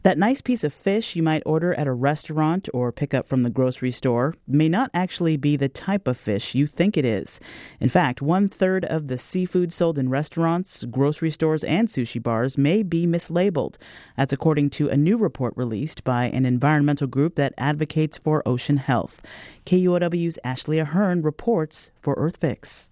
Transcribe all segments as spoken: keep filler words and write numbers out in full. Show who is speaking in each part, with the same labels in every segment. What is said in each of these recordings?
Speaker 1: That nice piece of fish you might order at a restaurant or pick up from the grocery store may not actually be the type of fish you think it is. In fact, one-third of the seafood sold in restaurants, grocery stores, and sushi bars may be mislabeled. That's according to a new report released by an environmental group that advocates for ocean health. K U O W's Ashley Ahern reports for EarthFix.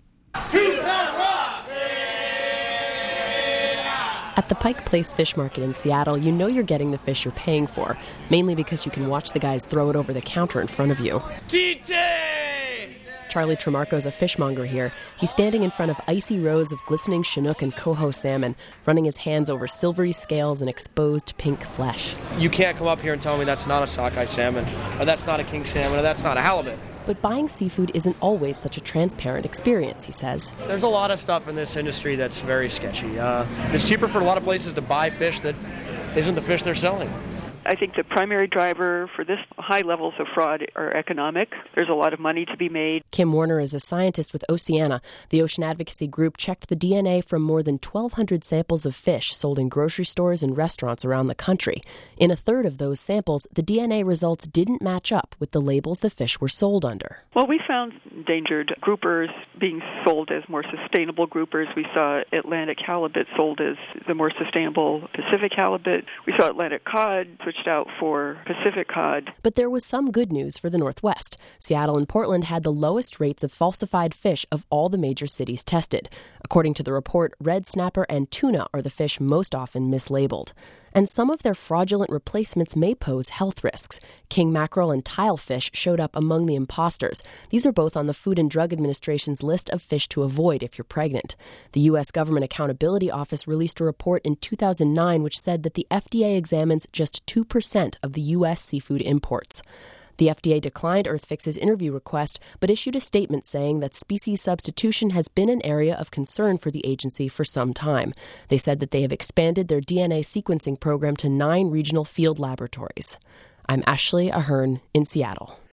Speaker 2: At the Pike Place Fish Market in Seattle, you know you're getting the fish you're paying for, mainly because you can watch the guys throw it over the counter in front of you.
Speaker 3: T J!
Speaker 2: Charlie Tremarco's a fishmonger here. He's standing in front of icy rows of glistening Chinook and coho salmon, running his hands over silvery scales and exposed pink flesh.
Speaker 3: You can't come up here and tell me that's not a sockeye salmon, or that's not a king salmon, or that's not a halibut.
Speaker 2: But buying seafood isn't always such a transparent experience, he says.
Speaker 3: There's a lot of stuff in this industry that's very sketchy. Uh, it's cheaper for a lot of places to buy fish that isn't the fish they're selling.
Speaker 4: I think the primary driver for this high levels of fraud are economic. There's a lot of money to be made.
Speaker 2: Kim Warner is a scientist with Oceana. The ocean advocacy group checked the D N A from more than twelve hundred samples of fish sold in grocery stores and restaurants around the country. In a third of those samples, the D N A results didn't match up with the labels the fish were sold under.
Speaker 4: Well, we found endangered groupers being sold as more sustainable groupers. We saw Atlantic halibut sold as the more sustainable Pacific halibut. We saw Atlantic cod switched out for Pacific cod.
Speaker 2: But there was some good news for the Northwest. Seattle and Portland had the lowest rates of falsified fish of all the major cities tested. According to the report, red snapper and tuna are the fish most often mislabeled. And some of their fraudulent replacements may pose health risks. King mackerel and tilefish showed up among the imposters. These are both on the Food and Drug Administration's list of fish to avoid if you're pregnant. The U S Government Accountability Office released a report in two thousand nine which said that the F D A examines just two percent of the U S seafood imports. The F D A declined EarthFix's interview request, but issued a statement saying that species substitution has been an area of concern for the agency for some time. They said that they have expanded their D N A sequencing program to nine regional field laboratories. I'm Ashley Ahern in Seattle.